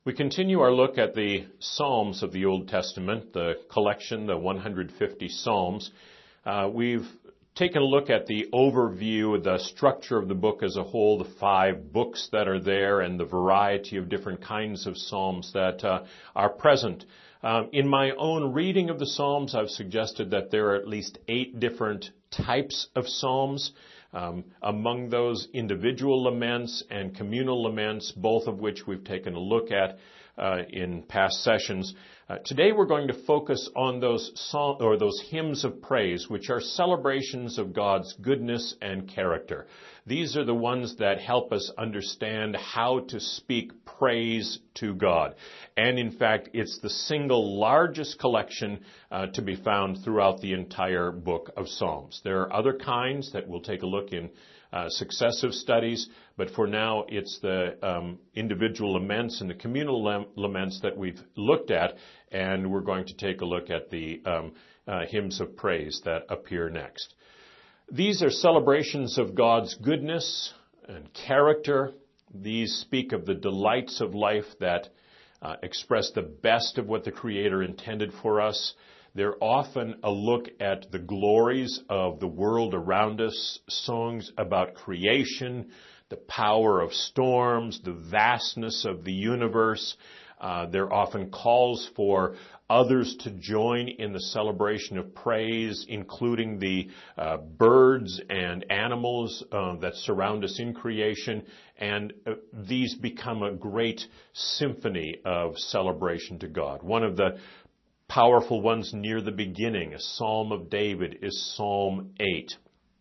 We continue our look at the Psalms of the Old Testament, the collection, the 150 Psalms. We've taken a look at the overview, the structure of the book as a whole, the 5 books that are there, and the variety of different kinds of Psalms that are present. In my own reading of the Psalms, I've suggested that there are at least 8 different types of Psalms. Among those, individual laments and communal laments, both of which we've taken a look at in past sessions. Today we're going to focus on those hymns of praise, which are celebrations of God's goodness and character. These are the ones that help us understand how to speak praise to God. And in fact, it's the single largest collection to be found throughout the entire book of Psalms. There are other kinds that we'll take a look in successive studies, but for now it's the individual laments and the communal laments that we've looked at, and we're going to take a look at the hymns of praise that appear next. These are celebrations of God's goodness and character. These speak of the delights of life that express the best of what the Creator intended for us. They're often a look at the glories of the world around us, songs about creation, the power of storms, the vastness of the universe. They're often calls for others to join in the celebration of praise, including the birds and animals that surround us in creation. And these become a great symphony of celebration to God. One of the powerful ones near the beginning, a Psalm of David, is Psalm 8.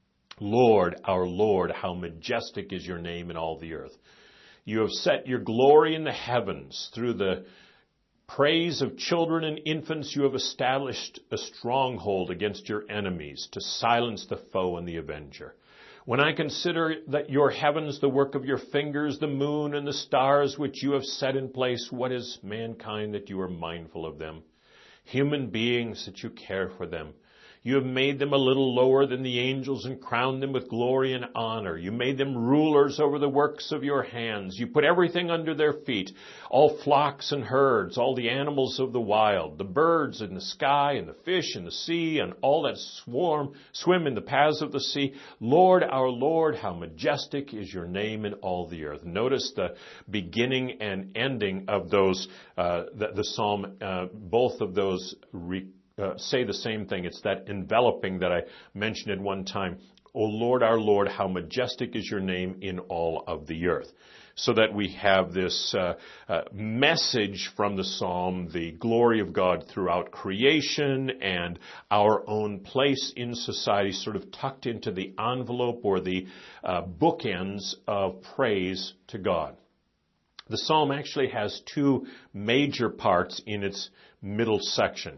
Lord, our Lord, how majestic is your name in all the earth. You have set your glory in the heavens. Through the praise of children and infants, you have established a stronghold against your enemies to silence the foe and the avenger. When I consider that your heavens, the work of your fingers, the moon and the stars which you have set in place, what is mankind that you are mindful of them? Human beings that you care for them. You have made them a little lower than the angels and crowned them with glory and honor. You made them rulers over the works of your hands. You put everything under their feet, all flocks and herds, all the animals of the wild, the birds in the sky and the fish in the sea and all that swim in the paths of the sea. Lord, our Lord, how majestic is your name in all the earth. Notice the beginning and ending of those, the psalm, both of those say the same thing. It's that enveloping that I mentioned at one time. O Lord, our Lord, how majestic is your name in all of the earth. So that we have this message from the psalm, the glory of God throughout creation and our own place in society sort of tucked into the envelope or the bookends of praise to God. The psalm actually has 2 major parts in its middle section.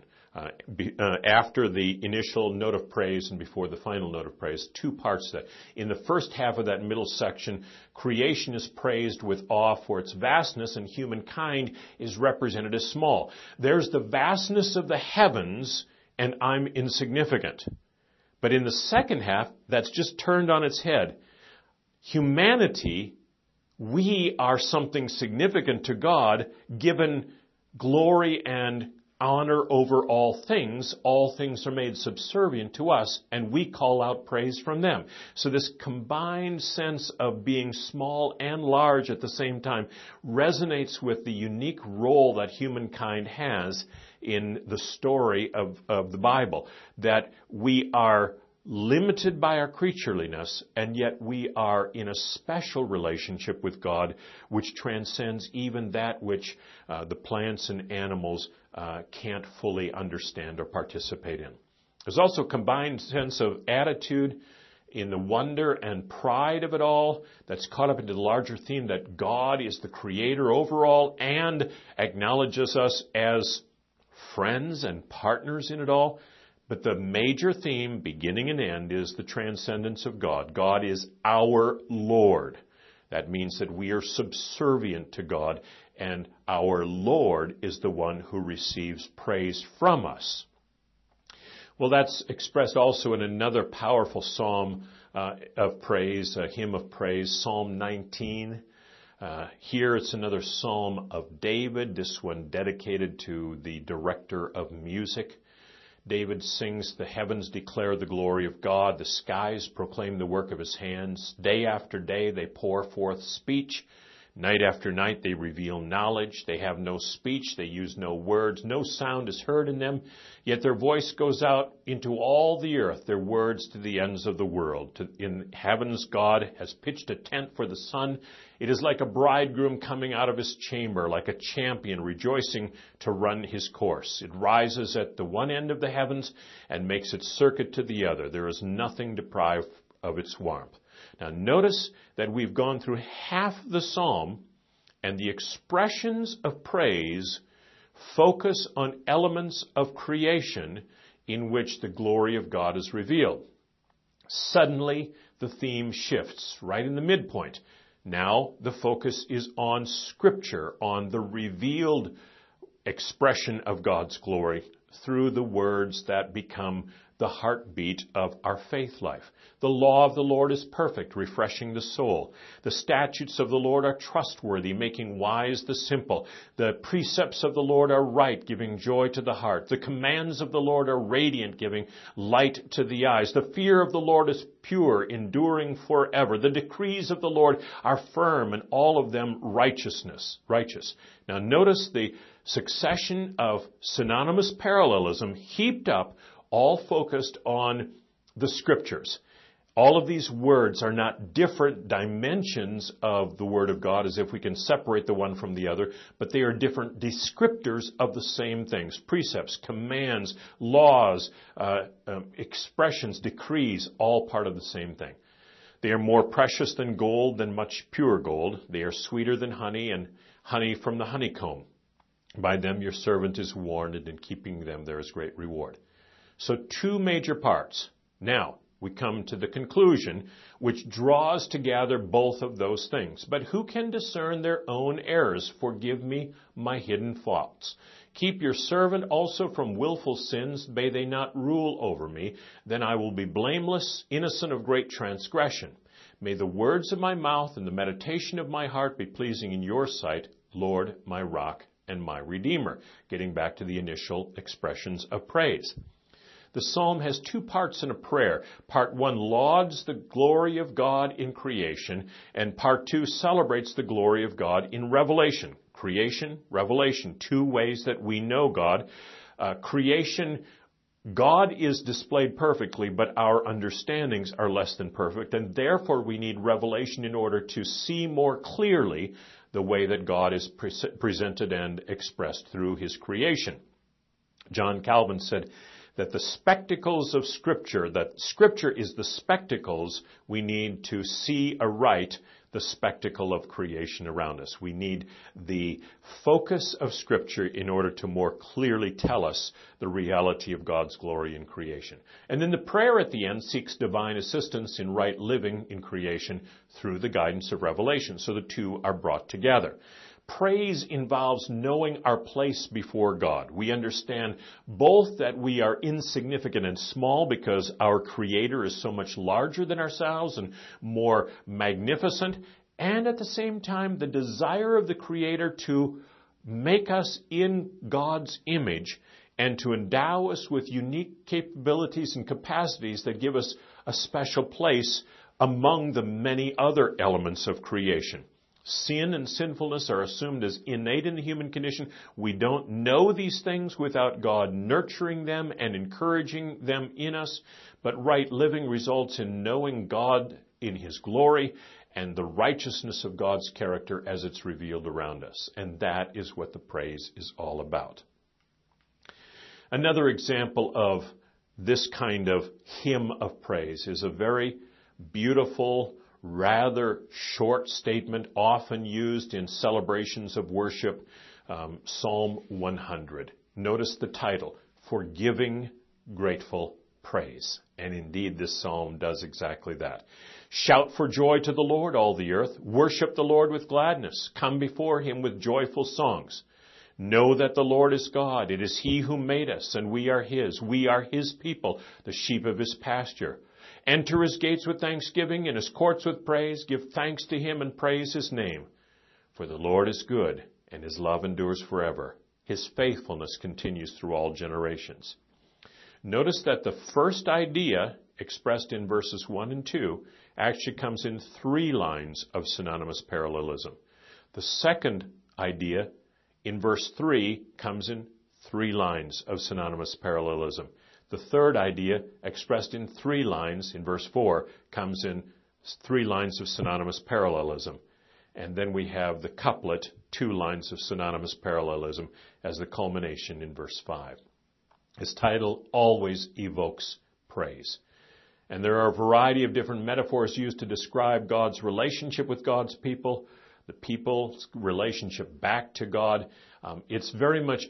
After the initial note of praise and before the final note of praise, 2 parts to that. In the first half of that middle section, creation is praised with awe for its vastness, and humankind is represented as small. There's the vastness of the heavens, and I'm insignificant. But in the second half, that's just turned on its head. Humanity, we are something significant to God, given glory and honor over all things are made subservient to us, and we call out praise from them. So this combined sense of being small and large at the same time resonates with the unique role that humankind has in the story of the Bible, that we are limited by our creatureliness, and yet we are in a special relationship with God which transcends even that which the plants and animals can't fully understand or participate in. There's also a combined sense of attitude in the wonder and pride of it all that's caught up into the larger theme that God is the creator over all and acknowledges us as friends and partners in it all. But the major theme, beginning and end, is the transcendence of God. God is our Lord. That means that we are subservient to God, and our Lord is the one who receives praise from us. Well, that's expressed also in another powerful psalm of praise, a hymn of praise, Psalm 19. Here it's another psalm of David, this one dedicated to the director of music. David sings, "The heavens declare the glory of God, the skies proclaim the work of his hands. Day after day they pour forth speech. Night after night they reveal knowledge. They have no speech, they use no words, no sound is heard in them. Yet their voice goes out into all the earth, their words to the ends of the world. In heavens God has pitched a tent for the sun. It is like a bridegroom coming out of his chamber, like a champion rejoicing to run his course. It rises at the one end of the heavens and makes its circuit to the other. There is nothing deprived of its warmth." Now notice that we've gone through half the psalm, and the expressions of praise focus on elements of creation in which the glory of God is revealed. Suddenly, the theme shifts right in the midpoint. Now the focus is on Scripture, on the revealed expression of God's glory through the words that become the heartbeat of our faith life. The law of the Lord is perfect, refreshing the soul. The statutes of the Lord are trustworthy, making wise the simple. The precepts of the Lord are right, giving joy to the heart. The commands of the Lord are radiant, giving light to the eyes. The fear of the Lord is pure, enduring forever. The decrees of the Lord are firm, and all of them righteous. Now notice the succession of synonymous parallelism heaped up, all focused on the Scriptures. All of these words are not different dimensions of the Word of God, as if we can separate the one from the other, but they are different descriptors of the same things. Precepts, commands, laws, expressions, decrees, all part of the same thing. They are more precious than gold, than much pure gold. They are sweeter than honey, and honey from the honeycomb. By them your servant is warned, and in keeping them there is great reward. So two major parts. Now, we come to the conclusion, which draws together both of those things. But who can discern their own errors? Forgive me my hidden faults. Keep your servant also from willful sins. May they not rule over me. Then I will be blameless, innocent of great transgression. May the words of my mouth and the meditation of my heart be pleasing in your sight, Lord, my rock and my redeemer. Getting back to the initial expressions of praise. The psalm has two parts in a prayer. Part 1 lauds the glory of God in creation, and part 2 celebrates the glory of God in revelation. Creation, revelation, two ways that we know God. Creation, God is displayed perfectly, but our understandings are less than perfect, and therefore we need revelation in order to see more clearly the way that God is presented and expressed through His creation. John Calvin said that the spectacles of Scripture, that Scripture is the spectacles we need to see aright the spectacle of creation around us. We need the focus of Scripture in order to more clearly tell us the reality of God's glory in creation. And then the prayer at the end seeks divine assistance in right living in creation through the guidance of revelation. So the two are brought together. Praise involves knowing our place before God. We understand both that we are insignificant and small because our Creator is so much larger than ourselves and more magnificent, and at the same time the desire of the Creator to make us in God's image and to endow us with unique capabilities and capacities that give us a special place among the many other elements of creation. Sin and sinfulness are assumed as innate in the human condition. We don't know these things without God nurturing them and encouraging them in us. But right living results in knowing God in His glory and the righteousness of God's character as it's revealed around us. And that is what the praise is all about. Another example of this kind of hymn of praise is a very beautiful, rather short statement often used in celebrations of worship, Psalm 100. Notice the title, For Giving Grateful Praise. And indeed, this psalm does exactly that. Shout for joy to the Lord, all the earth. Worship the Lord with gladness. Come before Him with joyful songs. Know that the Lord is God. It is He who made us, and we are His. We are His people, the sheep of His pasture. Enter His gates with thanksgiving and His courts with praise. Give thanks to Him and praise His name. For the Lord is good, and his love endures forever. His faithfulness continues through all generations. Notice that the first idea expressed in verses 1 and 2 actually comes in 3 lines of synonymous parallelism. The second idea in verse 3 comes in 3 lines of synonymous parallelism. The third idea expressed in 3 lines in verse 4 comes in 3 lines of synonymous parallelism. And then we have the couplet, 2 lines of synonymous parallelism, as the culmination in verse 5. His title always evokes praise. And there are a variety of different metaphors used to describe God's relationship with God's people, the people's relationship back to God. It's very much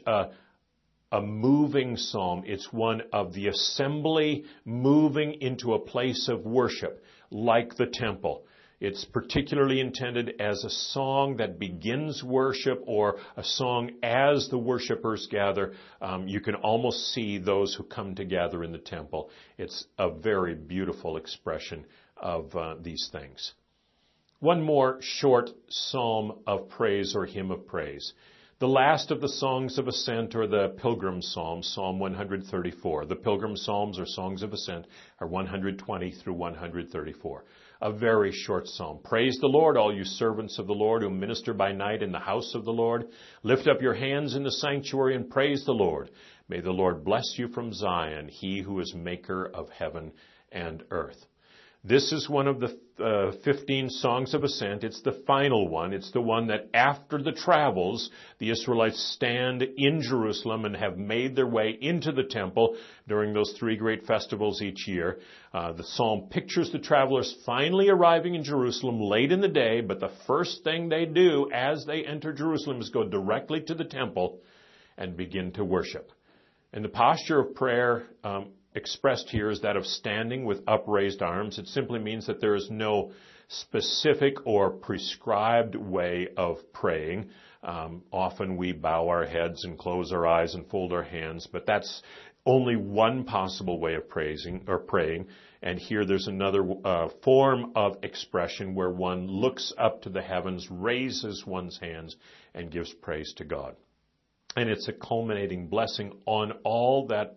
a moving psalm. It's one of the assembly moving into a place of worship, like the temple. It's particularly intended as a song that begins worship or a song as the worshipers gather. You can almost see those who come together in the temple. It's a very beautiful expression of these things. One more short psalm of praise or hymn of praise. The last of the songs of ascent are the Pilgrim Psalms, Psalm 134. The Pilgrim Psalms or songs of ascent are 120 through 134. A very short psalm. Praise the Lord, all you servants of the Lord who minister by night in the house of the Lord. Lift up your hands in the sanctuary and praise the Lord. May the Lord bless you from Zion, he who is maker of heaven and earth. This is one of the 15 songs of ascent. It's the final one. It's the one that after the travels, the Israelites stand in Jerusalem and have made their way into the temple during those 3 great festivals each year. The psalm pictures the travelers finally arriving in Jerusalem late in the day, but the first thing they do as they enter Jerusalem is go directly to the temple and begin to worship. And the posture of prayer expressed here is that of standing with upraised arms. It simply means that there is no specific or prescribed way of praying. Often we bow our heads and close our eyes and fold our hands, but that's only one possible way of praising or praying. And here there's another form of expression where one looks up to the heavens, raises one's hands, and gives praise to God. And it's a culminating blessing on all that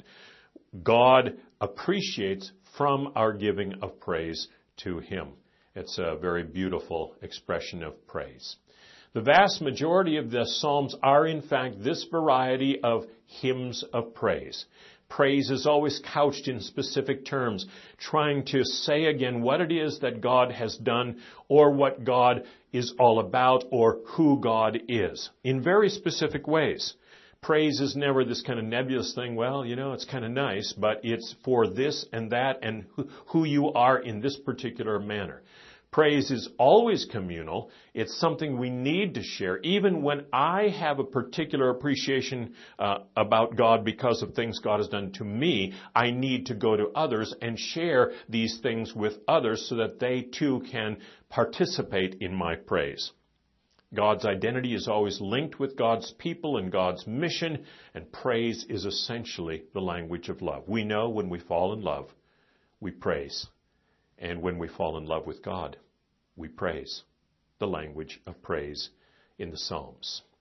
God appreciates from our giving of praise to him. It's a very beautiful expression of praise. The vast majority of the Psalms are, in fact, this variety of hymns of praise. Praise is always couched in specific terms, trying to say again what it is that God has done or what God is all about or who God is in very specific ways. Praise is never this kind of nebulous thing, well, it's kind of nice, but it's for this and that and who you are in this particular manner. Praise is always communal. It's something we need to share. Even when I have a particular appreciation about God because of things God has done to me, I need to go to others and share these things with others so that they too can participate in my praise. God's identity is always linked with God's people and God's mission, and praise is essentially the language of love. We know when we fall in love, we praise. And when we fall in love with God, we praise. The language of praise in the Psalms.